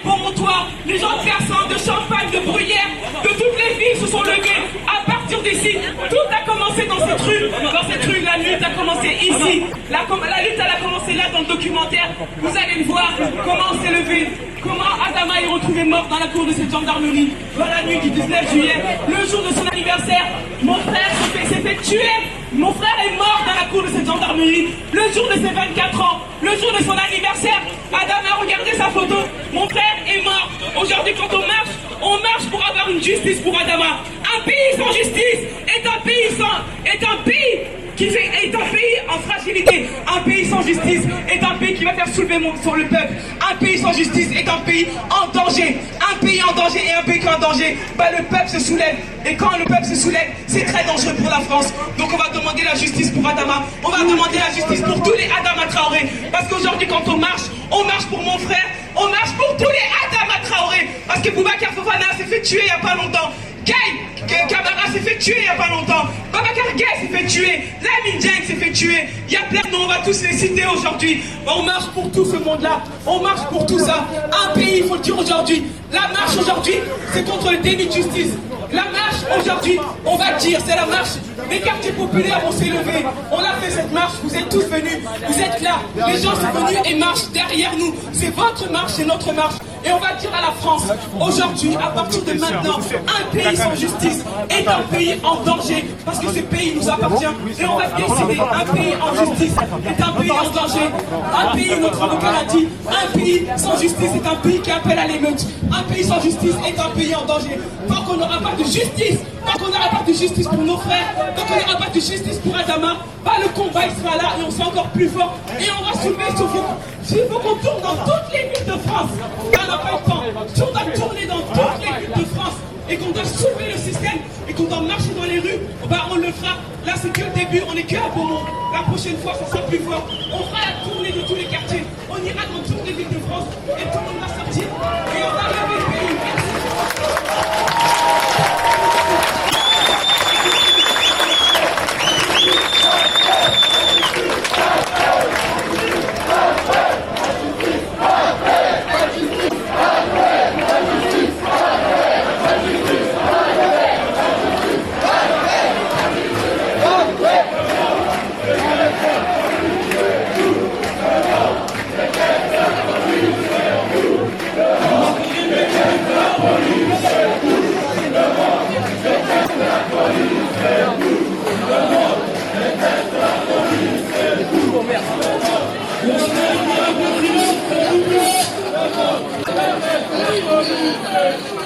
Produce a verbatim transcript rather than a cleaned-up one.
Beaumontois, les gens de Kersan, de Champagne, de Bruyères, de toutes les villes se sont levés à partir d'ici. Tout a commencé dans cette rue. Dans cette rue, la lutte a commencé ici. La, la lutte, elle a commencé là dans le documentaire. Vous allez le voir comment on s'est levé. Comment Adama est retrouvé mort dans la cour de cette gendarmerie dans la nuit du dix-neuf juillet, le jour de son anniversaire. Mon frère s'est fait, fait tuer. Mon frère est mort dans la cour de cette gendarmerie le jour de ses vingt-quatre ans, le jour de son anniversaire. Adama, regardez sa photo. Mon frère est mort. Aujourd'hui, quand on marche, on marche pour avoir une justice pour Adama. Un pays sans justice est un pays sans, est un pays qui fait, est un pays en fragilité. Un pays sans justice est un pays qui va faire soulever mon, sur le peuple. Un pays sans justice est un pays en danger. Un pays en danger et un pays qui est en danger, bah, le peuple se soulève. Et quand le peuple se soulève, c'est très dangereux pour la France. Donc on va demander la justice pour Adama. On va demander la justice pour tous les Adama Traoré. Parce qu'aujourd'hui, quand on marche, on marche pour mon frère. On marche pour tous les Adama Traoré. Parce que Boubacar Fofana s'est fait tuer il n'y a pas longtemps. Gaye Camara s'est fait tuer il n'y a pas longtemps. Babacar Gaye s'est fait tuer. Lamine Dieng s'est fait tuer. Il y a plein de noms, on va tous les citer aujourd'hui. On marche pour tout ce monde-là. On marche pour tout ça. Un pays, il faut le dire aujourd'hui. La marche aujourd'hui, c'est contre le déni de justice. La marche aujourd'hui, on va dire, c'est la marche des quartiers populaires. On s'est levé. On a fait cette marche. Vous êtes tous venus. Vous êtent là. Les gens sont venus et marchent derrière nous. C'est votre marche, c'est notre marche. Et on va dire à la France, aujourd'hui, à partir de maintenant, un pays sans justice est un pays en danger, parce que ce pays nous appartient. Et on va décider, un pays en justice est un pays en danger. Un pays, notre avocat l'a dit, un pays sans justice est un pays qui appelle à l'émeute. Un pays sans justice est un pays en danger. Tant qu'on n'aura pas de justice, tant qu'on n'aura pas de justice pour nos frères, tant qu'on n'aura pas de justice pour Adama, bah, le combat il sera là et on sera encore plus fort. Et on va soulever ce fond. Il faut qu'on tourne dans toutes les villes de France. On n'a pas le temps. Si on doit tourner dans toutes les villes de France et qu'on doit soulever le système et qu'on doit marcher dans les rues, bah on le fera. Là, c'est que le début. On est que à Beaumont. La prochaine fois, ça sera plus fort. On fera la tournée de tous les quartiers. On ira dans toutes les villes de France et tout le monde va sortir. Et on va lever le pays. Merci.